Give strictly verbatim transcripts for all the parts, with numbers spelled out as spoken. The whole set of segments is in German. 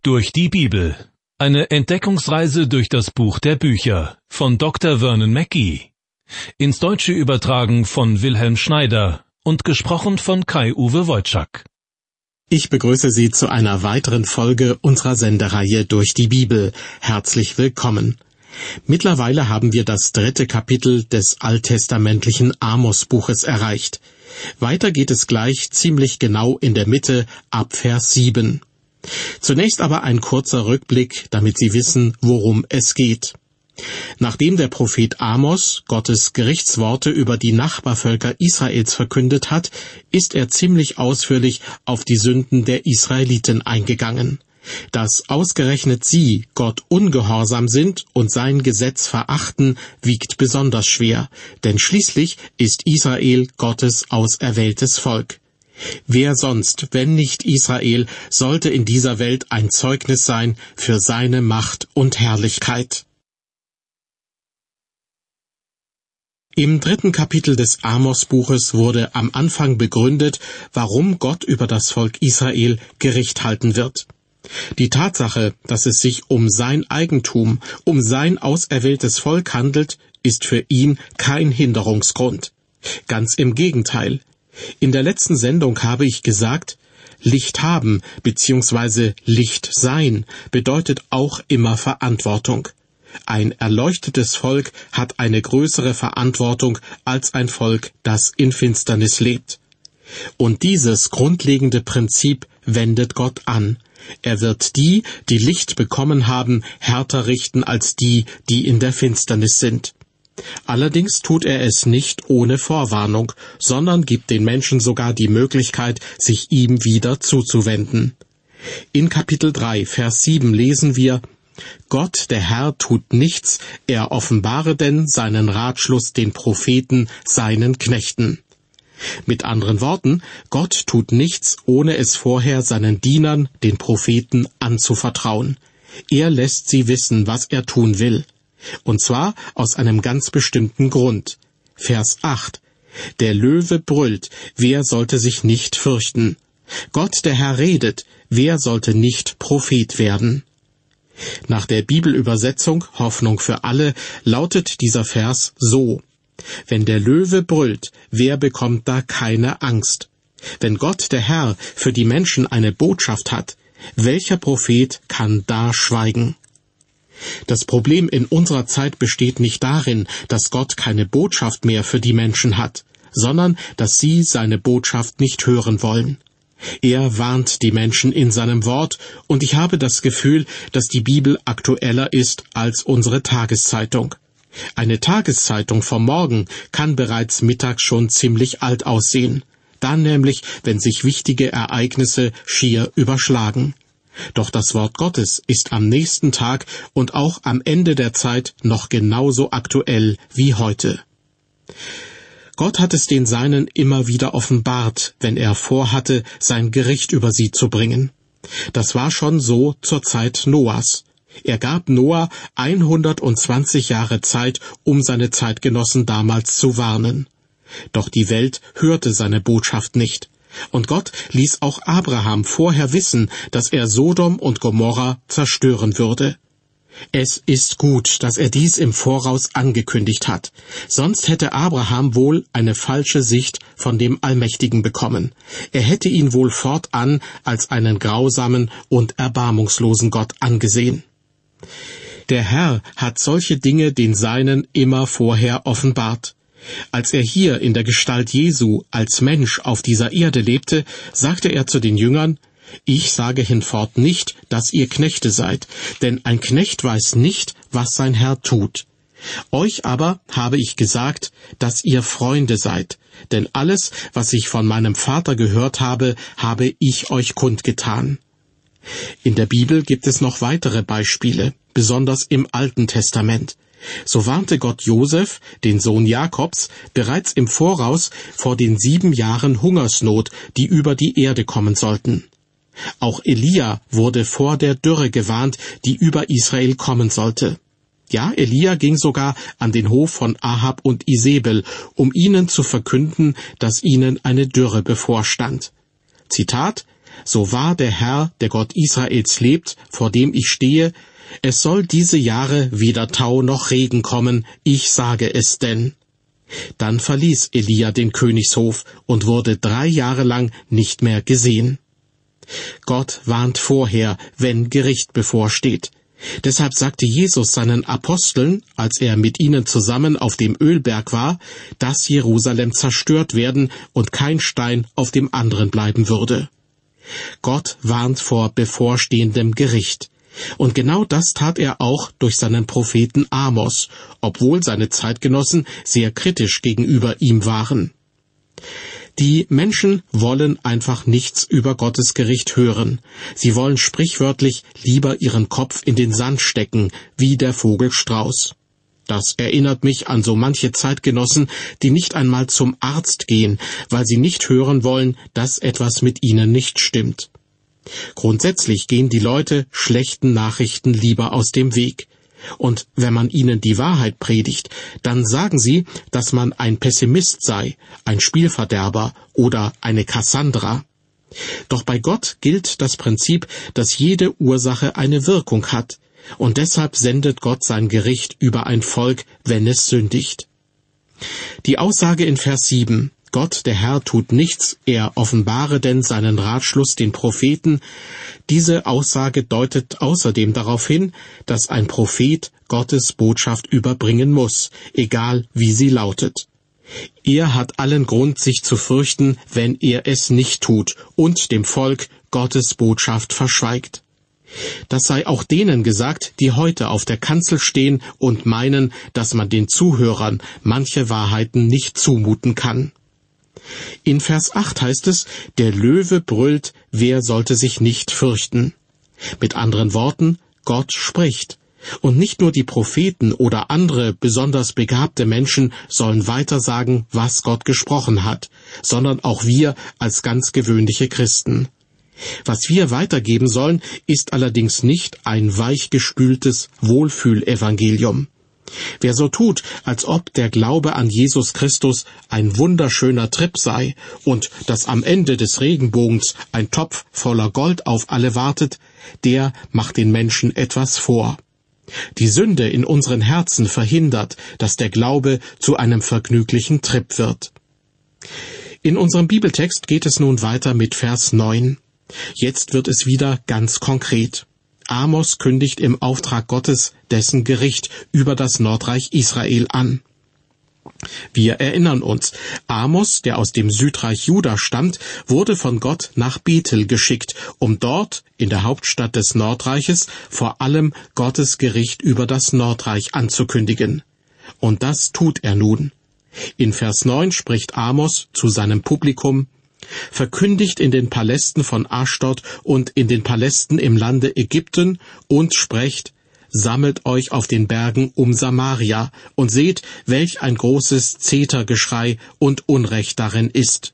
Durch die Bibel. Eine Entdeckungsreise durch das Buch der Bücher von Doktor Vernon Mackey. Ins Deutsche übertragen von Wilhelm Schneider und gesprochen von Kai-Uwe Wojczak. Ich begrüße Sie zu einer weiteren Folge unserer Sendereihe Durch die Bibel. Herzlich willkommen. Mittlerweile haben wir das dritte Kapitel des alttestamentlichen Amos-Buches erreicht. Weiter geht es gleich ziemlich genau in der Mitte ab Vers sieben. Zunächst aber ein kurzer Rückblick, damit Sie wissen, worum es geht. Nachdem der Prophet Amos Gottes Gerichtsworte über die Nachbarvölker Israels verkündet hat, ist er ziemlich ausführlich auf die Sünden der Israeliten eingegangen. Dass ausgerechnet sie Gott ungehorsam sind und sein Gesetz verachten, wiegt besonders schwer, denn schließlich ist Israel Gottes auserwähltes Volk. Wer sonst, wenn nicht Israel, sollte in dieser Welt ein Zeugnis sein für seine Macht und Herrlichkeit? Im dritten Kapitel des Amos-Buches wurde am Anfang begründet, warum Gott über das Volk Israel Gericht halten wird. Die Tatsache, dass es sich um sein Eigentum, um sein auserwähltes Volk handelt, ist für ihn kein Hinderungsgrund. Ganz im Gegenteil. In der letzten Sendung habe ich gesagt, Licht haben bzw. Licht sein bedeutet auch immer Verantwortung. Ein erleuchtetes Volk hat eine größere Verantwortung als ein Volk, das in Finsternis lebt. Und dieses grundlegende Prinzip wendet Gott an. Er wird die, die Licht bekommen haben, härter richten als die, die in der Finsternis sind. Allerdings tut er es nicht ohne Vorwarnung, sondern gibt den Menschen sogar die Möglichkeit, sich ihm wieder zuzuwenden. In Kapitel drei, Vers sieben lesen wir: Gott, der Herr, tut nichts, er offenbare denn seinen Ratschluss den Propheten, seinen Knechten. Mit anderen Worten, Gott tut nichts, ohne es vorher seinen Dienern, den Propheten, anzuvertrauen. Er lässt sie wissen, was er tun will. Und zwar aus einem ganz bestimmten Grund. Vers acht. Der Löwe brüllt, wer sollte sich nicht fürchten? Gott, der Herr, redet, wer sollte nicht Prophet werden? Nach der Bibelübersetzung Hoffnung für alle lautet dieser Vers so: Wenn der Löwe brüllt, wer bekommt da keine Angst? Wenn Gott, der Herr, für die Menschen eine Botschaft hat, welcher Prophet kann da schweigen? Das Problem in unserer Zeit besteht nicht darin, dass Gott keine Botschaft mehr für die Menschen hat, sondern dass sie seine Botschaft nicht hören wollen. Er warnt die Menschen in seinem Wort, und ich habe das Gefühl, dass die Bibel aktueller ist als unsere Tageszeitung. Eine Tageszeitung vom Morgen kann bereits mittags schon ziemlich alt aussehen, dann nämlich, wenn sich wichtige Ereignisse schier überschlagen. Doch das Wort Gottes ist am nächsten Tag und auch am Ende der Zeit noch genauso aktuell wie heute. Gott hat es den Seinen immer wieder offenbart, wenn er vorhatte, sein Gericht über sie zu bringen. Das war schon so zur Zeit Noahs. Er gab Noah hundertzwanzig Jahre Zeit, um seine Zeitgenossen damals zu warnen. Doch die Welt hörte seine Botschaft nicht. Und Gott ließ auch Abraham vorher wissen, dass er Sodom und Gomorra zerstören würde. Es ist gut, dass er dies im Voraus angekündigt hat. Sonst hätte Abraham wohl eine falsche Sicht von dem Allmächtigen bekommen. Er hätte ihn wohl fortan als einen grausamen und erbarmungslosen Gott angesehen. Der Herr hat solche Dinge den Seinen immer vorher offenbart. Als er hier in der Gestalt Jesu als Mensch auf dieser Erde lebte, sagte er zu den Jüngern: Ich sage hinfort nicht, dass ihr Knechte seid, denn ein Knecht weiß nicht, was sein Herr tut. Euch aber habe ich gesagt, dass ihr Freunde seid, denn alles, was ich von meinem Vater gehört habe, habe ich euch kundgetan. In der Bibel gibt es noch weitere Beispiele, besonders im Alten Testament. So warnte Gott Josef, den Sohn Jakobs, bereits im Voraus vor den sieben Jahren Hungersnot, die über die Erde kommen sollten. Auch Elia wurde vor der Dürre gewarnt, die über Israel kommen sollte. Ja, Elia ging sogar an den Hof von Ahab und Isebel, um ihnen zu verkünden, dass ihnen eine Dürre bevorstand. Zitat: so wahr der Herr, der Gott Israels lebt, vor dem ich stehe, es soll diese Jahre weder Tau noch Regen kommen, ich sage es denn. Dann verließ Elia den Königshof und wurde drei Jahre lang nicht mehr gesehen. Gott warnt vorher, wenn Gericht bevorsteht. Deshalb sagte Jesus seinen Aposteln, als er mit ihnen zusammen auf dem Ölberg war, dass Jerusalem zerstört werden und kein Stein auf dem anderen bleiben würde. Gott warnt vor bevorstehendem Gericht. Und genau das tat er auch durch seinen Propheten Amos, obwohl seine Zeitgenossen sehr kritisch gegenüber ihm waren. Die Menschen wollen einfach nichts über Gottes Gericht hören. Sie wollen sprichwörtlich lieber ihren Kopf in den Sand stecken, wie der Vogel Strauß. Das erinnert mich an so manche Zeitgenossen, die nicht einmal zum Arzt gehen, weil sie nicht hören wollen, dass etwas mit ihnen nicht stimmt. Grundsätzlich gehen die Leute schlechten Nachrichten lieber aus dem Weg. Und wenn man ihnen die Wahrheit predigt, dann sagen sie, dass man ein Pessimist sei, ein Spielverderber oder eine Kassandra. Doch bei Gott gilt das Prinzip, dass jede Ursache eine Wirkung hat, und deshalb sendet Gott sein Gericht über ein Volk, wenn es sündigt. Die Aussage in Vers sieben, Gott, der Herr, tut nichts, er offenbare denn seinen Ratschluss den Propheten. Diese Aussage deutet außerdem darauf hin, dass ein Prophet Gottes Botschaft überbringen muss, egal wie sie lautet. Er hat allen Grund, sich zu fürchten, wenn er es nicht tut und dem Volk Gottes Botschaft verschweigt. Das sei auch denen gesagt, die heute auf der Kanzel stehen und meinen, dass man den Zuhörern manche Wahrheiten nicht zumuten kann. In Vers acht heißt es, der Löwe brüllt, wer sollte sich nicht fürchten? Mit anderen Worten, Gott spricht. Und nicht nur die Propheten oder andere besonders begabte Menschen sollen weitersagen, was Gott gesprochen hat, sondern auch wir als ganz gewöhnliche Christen. Was wir weitergeben sollen, ist allerdings nicht ein weichgespültes Wohlfühlevangelium. Wer so tut, als ob der Glaube an Jesus Christus ein wunderschöner Trip sei und dass am Ende des Regenbogens ein Topf voller Gold auf alle wartet, der macht den Menschen etwas vor. Die Sünde in unseren Herzen verhindert, dass der Glaube zu einem vergnüglichen Trip wird. In unserem Bibeltext geht es nun weiter mit Vers neun. Jetzt wird es wieder ganz konkret. Amos kündigt im Auftrag Gottes dessen Gericht über das Nordreich Israel an. Wir erinnern uns, Amos, der aus dem Südreich Juda stammt, wurde von Gott nach Bethel geschickt, um dort, in der Hauptstadt des Nordreiches, vor allem Gottes Gericht über das Nordreich anzukündigen. Und das tut er nun. In Vers neun spricht Amos zu seinem Publikum: Verkündigt in den Palästen von Aschdod und in den Palästen im Lande Ägypten und sprecht, sammelt euch auf den Bergen um Samaria und seht, welch ein großes Zetergeschrei und Unrecht darin ist.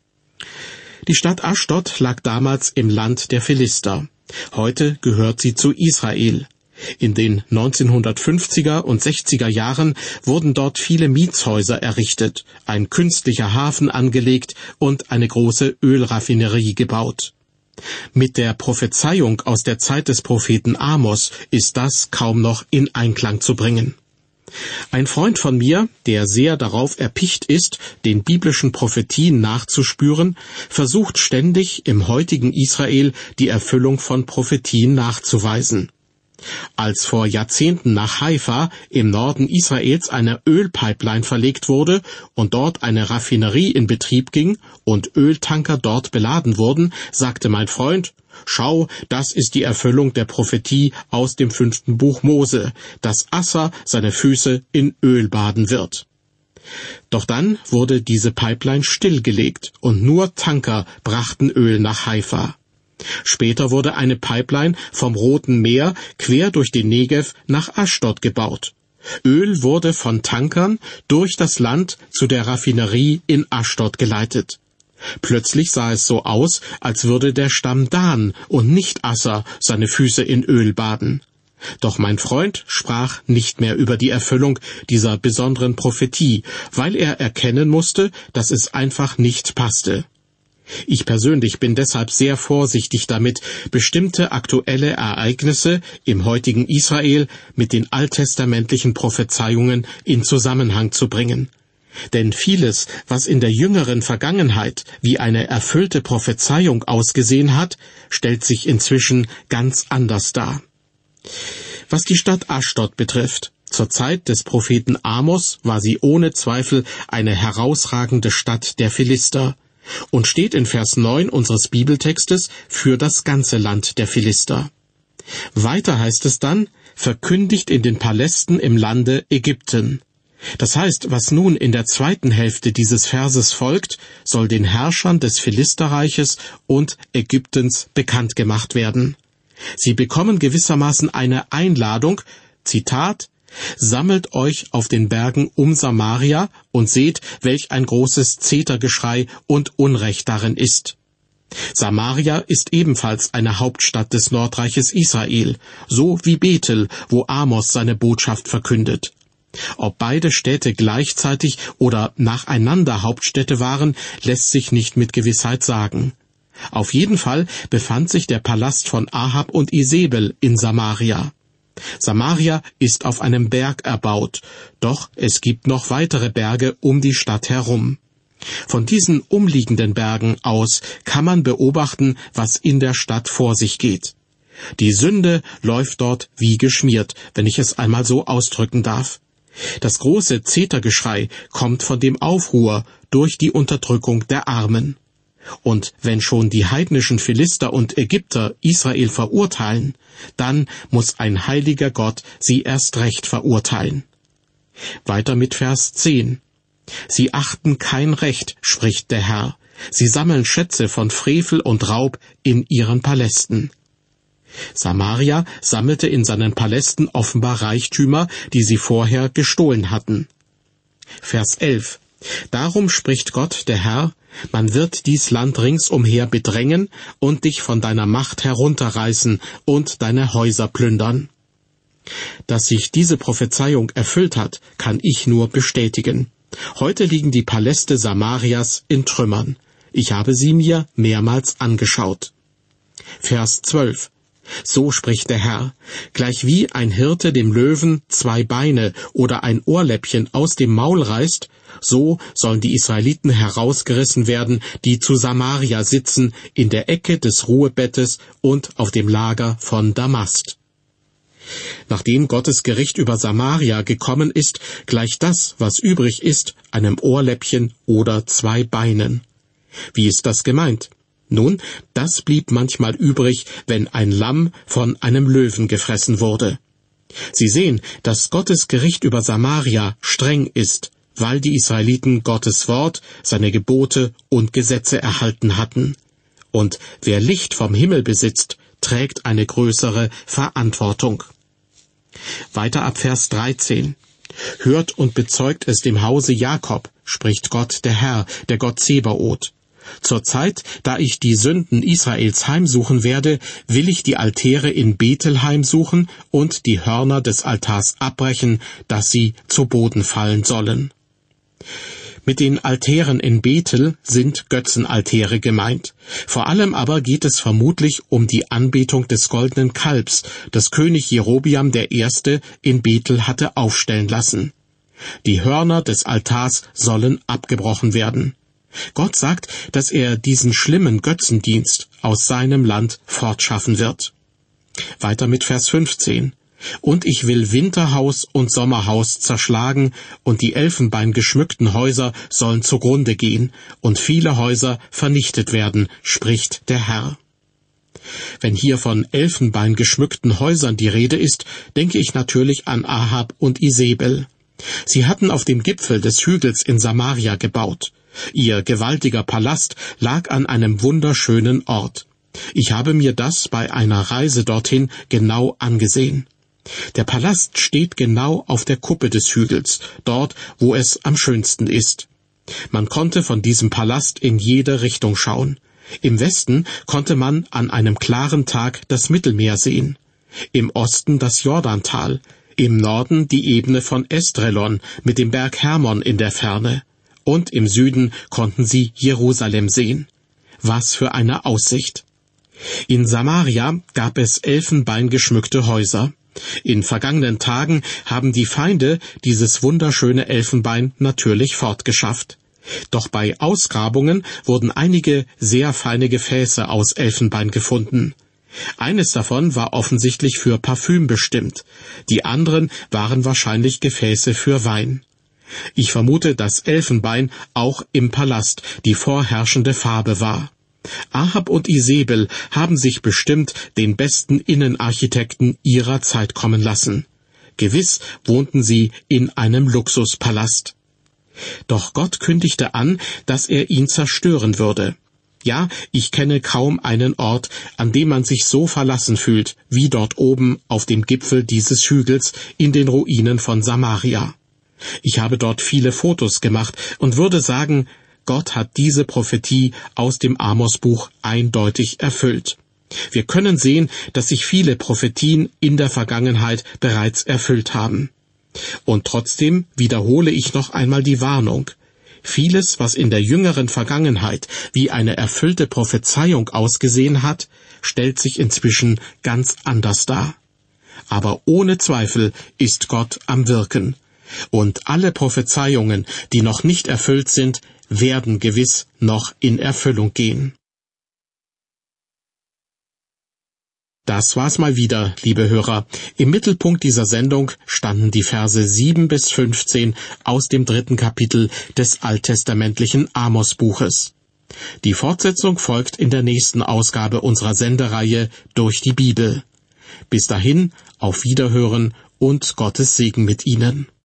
Die Stadt Aschdod lag damals im Land der Philister. Heute gehört sie zu Israel. In den neunzehnhundertfünfziger und sechziger Jahren wurden dort viele Mietshäuser errichtet, ein künstlicher Hafen angelegt und eine große Ölraffinerie gebaut. Mit der Prophezeiung aus der Zeit des Propheten Amos ist das kaum noch in Einklang zu bringen. Ein Freund von mir, der sehr darauf erpicht ist, den biblischen Prophetien nachzuspüren, versucht ständig im heutigen Israel die Erfüllung von Prophetien nachzuweisen. Als vor Jahrzehnten nach Haifa im Norden Israels eine Ölpipeline verlegt wurde und dort eine Raffinerie in Betrieb ging und Öltanker dort beladen wurden, sagte mein Freund: Schau, das ist die Erfüllung der Prophetie aus dem fünften Buch Mose, dass Assa seine Füße in Öl baden wird. Doch dann wurde diese Pipeline stillgelegt und nur Tanker brachten Öl nach Haifa. Später wurde eine Pipeline vom Roten Meer quer durch den Negev nach Aschdod gebaut. Öl wurde von Tankern durch das Land zu der Raffinerie in Aschdod geleitet. Plötzlich sah es so aus, als würde der Stamm Dan und nicht Asser seine Füße in Öl baden. Doch mein Freund sprach nicht mehr über die Erfüllung dieser besonderen Prophetie, weil er erkennen musste, dass es einfach nicht passte. Ich persönlich bin deshalb sehr vorsichtig damit, bestimmte aktuelle Ereignisse im heutigen Israel mit den alttestamentlichen Prophezeiungen in Zusammenhang zu bringen. Denn vieles, was in der jüngeren Vergangenheit wie eine erfüllte Prophezeiung ausgesehen hat, stellt sich inzwischen ganz anders dar. Was die Stadt Aschdod betrifft, zur Zeit des Propheten Amos war sie ohne Zweifel eine herausragende Stadt der Philister und steht in Vers neun unseres Bibeltextes für das ganze Land der Philister. Weiter heißt es dann, verkündigt in den Palästen im Lande Ägypten. Das heißt, was nun in der zweiten Hälfte dieses Verses folgt, soll den Herrschern des Philisterreiches und Ägyptens bekannt gemacht werden. Sie bekommen gewissermaßen eine Einladung, Zitat, »Sammelt euch auf den Bergen um Samaria und seht, welch ein großes Zetergeschrei und Unrecht darin ist.« Samaria ist ebenfalls eine Hauptstadt des Nordreiches Israel, so wie Bethel, wo Amos seine Botschaft verkündet. Ob beide Städte gleichzeitig oder nacheinander Hauptstädte waren, lässt sich nicht mit Gewissheit sagen. Auf jeden Fall befand sich der Palast von Ahab und Isebel in Samaria. Samaria ist auf einem Berg erbaut, doch es gibt noch weitere Berge um die Stadt herum. Von diesen umliegenden Bergen aus kann man beobachten, was in der Stadt vor sich geht. Die Sünde läuft dort wie geschmiert, wenn ich es einmal so ausdrücken darf. Das große Zetergeschrei kommt von dem Aufruhr durch die Unterdrückung der Armen. Und wenn schon die heidnischen Philister und Ägypter Israel verurteilen, dann muss ein heiliger Gott sie erst recht verurteilen. Weiter mit Vers zehn. Sie achten kein Recht, spricht der Herr. Sie sammeln Schätze von Frevel und Raub in ihren Palästen. Samaria sammelte in seinen Palästen offenbar Reichtümer, die sie vorher gestohlen hatten. Vers elf. Darum spricht Gott, der Herr, man wird dies Land ringsumher bedrängen und dich von deiner Macht herunterreißen und deine Häuser plündern. Dass sich diese Prophezeiung erfüllt hat, kann ich nur bestätigen. Heute liegen die Paläste Samarias in Trümmern. Ich habe sie mir mehrmals angeschaut. Vers zwölf. So spricht der Herr, gleichwie ein Hirte dem Löwen zwei Beine oder ein Ohrläppchen aus dem Maul reißt, so sollen die Israeliten herausgerissen werden, die zu Samaria sitzen, in der Ecke des Ruhebettes und auf dem Lager von Damast. Nachdem Gottes Gericht über Samaria gekommen ist, gleicht das, was übrig ist, einem Ohrläppchen oder zwei Beinen. Wie ist das gemeint? Nun, das blieb manchmal übrig, wenn ein Lamm von einem Löwen gefressen wurde. Sie sehen, dass Gottes Gericht über Samaria streng ist, weil die Israeliten Gottes Wort, seine Gebote und Gesetze erhalten hatten. Und wer Licht vom Himmel besitzt, trägt eine größere Verantwortung. Weiter ab Vers dreizehn. Hört und bezeugt es dem Hause Jakob, spricht Gott der Herr, der Gott Zebaoth. Zur Zeit, da ich die Sünden Israels heimsuchen werde, will ich die Altäre in Bethel heimsuchen und die Hörner des Altars abbrechen, dass sie zu Boden fallen sollen. Mit den Altären in Bethel sind Götzenaltäre gemeint. Vor allem aber geht es vermutlich um die Anbetung des goldenen Kalbs, das König Jerobiam der Erste in Bethel hatte aufstellen lassen. Die Hörner des Altars sollen abgebrochen werden. Gott sagt, dass er diesen schlimmen Götzendienst aus seinem Land fortschaffen wird. Weiter mit Vers fünfzehn. Und ich will Winterhaus und Sommerhaus zerschlagen, und die elfenbeingeschmückten Häuser sollen zugrunde gehen, und viele Häuser vernichtet werden, spricht der Herr. Wenn hier von elfenbeingeschmückten Häusern die Rede ist, denke ich natürlich an Ahab und Isebel. Sie hatten auf dem Gipfel des Hügels in Samaria gebaut. Ihr gewaltiger Palast lag an einem wunderschönen Ort. Ich habe mir das bei einer Reise dorthin genau angesehen. Der Palast steht genau auf der Kuppe des Hügels, dort, wo es am schönsten ist. Man konnte von diesem Palast in jede Richtung schauen. Im Westen konnte man an einem klaren Tag das Mittelmeer sehen, im Osten das Jordantal, im Norden die Ebene von Esdraelon mit dem Berg Hermon in der Ferne, und im Süden konnten sie Jerusalem sehen. Was für eine Aussicht! In Samaria gab es elfenbeingeschmückte Häuser. In vergangenen Tagen haben die Feinde dieses wunderschöne Elfenbein natürlich fortgeschafft. Doch bei Ausgrabungen wurden einige sehr feine Gefäße aus Elfenbein gefunden. Eines davon war offensichtlich für Parfüm bestimmt, die anderen waren wahrscheinlich Gefäße für Wein. Ich vermute, dass Elfenbein auch im Palast die vorherrschende Farbe war. Ahab und Isebel haben sich bestimmt den besten Innenarchitekten ihrer Zeit kommen lassen. Gewiss wohnten sie in einem Luxuspalast. Doch Gott kündigte an, dass er ihn zerstören würde. Ja, ich kenne kaum einen Ort, an dem man sich so verlassen fühlt, wie dort oben auf dem Gipfel dieses Hügels in den Ruinen von Samaria. Ich habe dort viele Fotos gemacht und würde sagen, Gott hat diese Prophetie aus dem Amosbuch eindeutig erfüllt. Wir können sehen, dass sich viele Prophetien in der Vergangenheit bereits erfüllt haben. Und trotzdem wiederhole ich noch einmal die Warnung. Vieles, was in der jüngeren Vergangenheit wie eine erfüllte Prophezeiung ausgesehen hat, stellt sich inzwischen ganz anders dar. Aber ohne Zweifel ist Gott am Wirken. Und alle Prophezeiungen, die noch nicht erfüllt sind, werden gewiss noch in Erfüllung gehen. Das war's mal wieder, liebe Hörer. Im Mittelpunkt dieser Sendung standen die Verse sieben bis fünfzehn aus dem dritten Kapitel des alttestamentlichen Amos-Buches. Die Fortsetzung folgt in der nächsten Ausgabe unserer Sendereihe Durch die Bibel. Bis dahin, auf Wiederhören und Gottes Segen mit Ihnen.